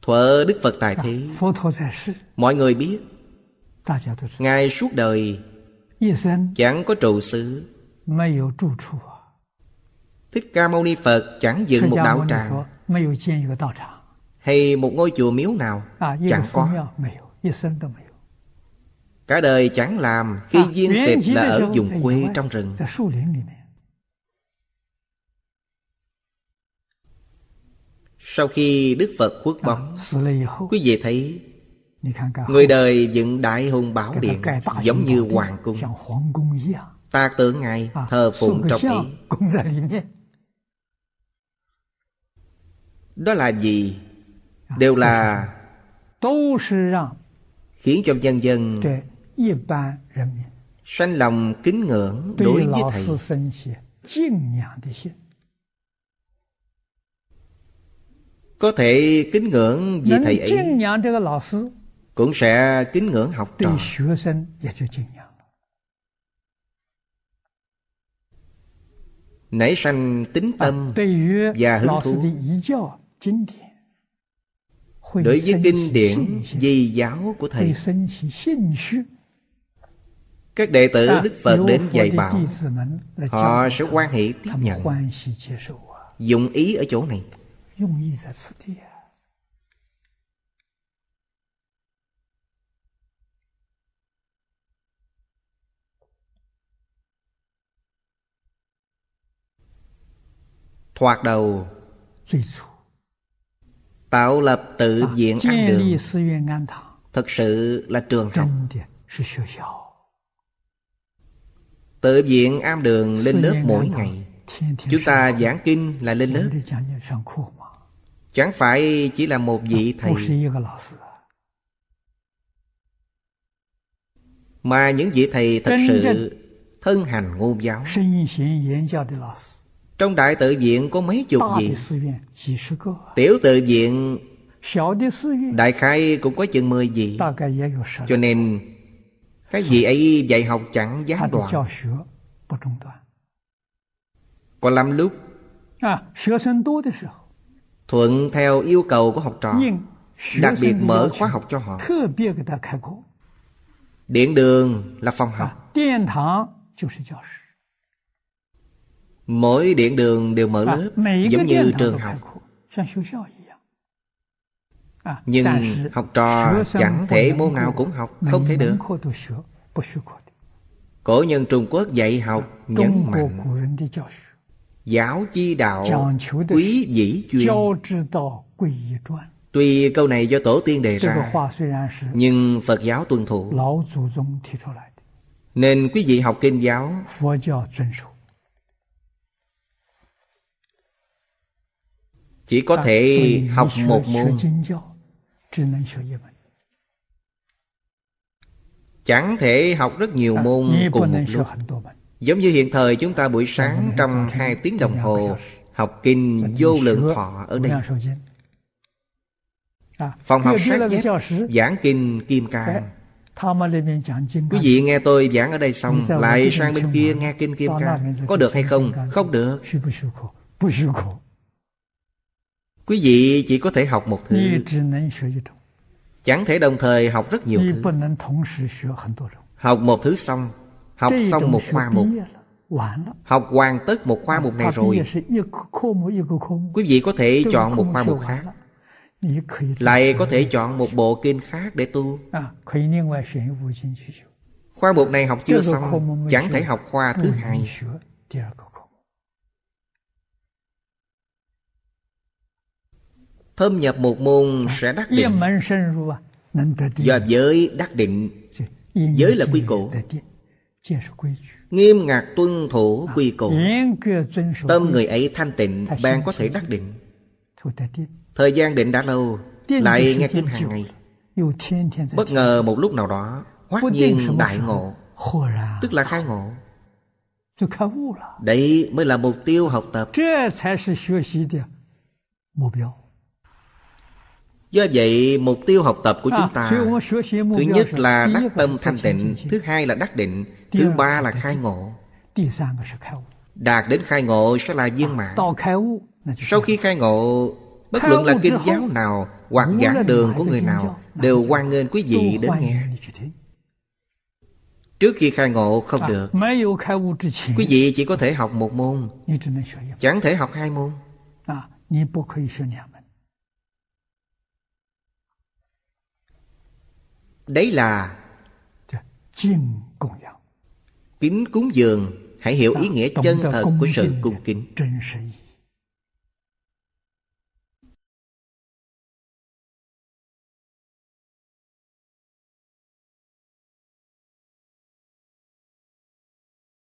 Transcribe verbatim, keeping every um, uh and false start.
Thuở Đức Phật tại thế, mọi người biết Ngài suốt đời chẳng có trụ xứ. Thích Ca Mâu Ni Phật chẳng dựng một đạo tràng hay một ngôi chùa miếu nào, chẳng có. Cả đời chẳng làm, khi viên tịch là ở vùng quê trong rừng. Sau khi Đức Phật khuất bóng, quý vị thấy người đời dựng Đại Hùng Bảo Điện giống như hoàng cung, tạc tượng Ngài, thờ phụng trong ấy. Đó là gì? Đều là khiến cho nhân dân sanh lòng kính ngưỡng đối với Thầy. Có thể kính ngưỡng vì Thầy ấy, cũng sẽ kính ngưỡng học trò. Nảy sanh tính tâm và hứng thú đối với kinh điển di giáo của Thầy. Các đệ tử Đức Phật đến dạy bảo, họ sẽ hoan hỷ tiếp nhận, dụng ý ở chỗ này. Thoạt đầu tạo lập tự viện Am Đường, thực sự là trường học. Tự viện Am Đường lên lớp mỗi ngày. Chúng ta giảng kinh là lên lớp, chẳng phải chỉ là một vị thầy, mà những vị thầy thật sự thân hành ngôn giáo. Trong đại tự viện có mấy chục vị, tiểu tự viện đại khái cũng có chừng mười vị. Cho nên các vị ấy dạy học chẳng gián đoạn. Có lắm lúc thuận theo yêu cầu của học trò, đặc biệt mở khóa học cho họ. Điện đường là phòng học, mỗi điện đường đều mở lớp, giống như trường học. Nhưng học trò chẳng thể môn nào cũng học, không thể được. Cổ nhân Trung Quốc dạy học nhấn mạnh giáo chi đạo, quý dĩ chuyên. Tuy câu này do tổ tiên đề ra, nhưng Phật giáo tuân thủ, nên quý vị học kinh giáo chỉ có thể học một môn, chẳng thể học rất nhiều môn cùng một lúc. Giống như hiện thời chúng ta buổi sáng trong hai tiếng đồng hồ học kinh Vô Lượng Thọ ở đây. Phòng học sát vách giảng kinh Kim Cang. Quý vị nghe tôi giảng ở đây xong lại sang bên kia nghe kinh Kim Cang, có được hay không? Không được. Quý vị chỉ có thể học một thứ, chẳng thể đồng thời học rất nhiều thứ. Học một thứ xong, học xong một khoa mục, học hoàn tất một khoa mục này rồi, quý vị có thể chọn một khoa mục khác, lại có thể chọn một bộ kinh khác để tu. Khoa mục này học chưa xong, chẳng thể học khoa thứ hai. Thâm nhập một môn sẽ đắc định. Do giới đắc định, giới là quy củ, nghiêm ngặt tuân thủ quy củ, tâm người ấy thanh tịnh, bạn có thể đắc định. Thời gian định đã lâu, lại nghe kinh hàng ngày, bất ngờ một lúc nào đó hoát nhiên đại ngộ, tức là khai ngộ. Đấy mới là mục tiêu học tập. Do vậy mục tiêu học tập của chúng ta, thứ nhất là đắc tâm thanh tịnh, thứ hai là đắc định, thứ ba là khai ngộ. Đạt đến khai ngộ sẽ là viên mãn. Sau khi khai ngộ, bất luận là kinh giáo nào, hoặc giảng đường của người nào đều hoan nghênh quý vị đến nghe. Trước khi khai ngộ không được. Quý vị chỉ có thể học một môn, chẳng thể học hai môn. Đấy là kính cúng dường. Hãy hiểu ý nghĩa chân thật của sự cung kính.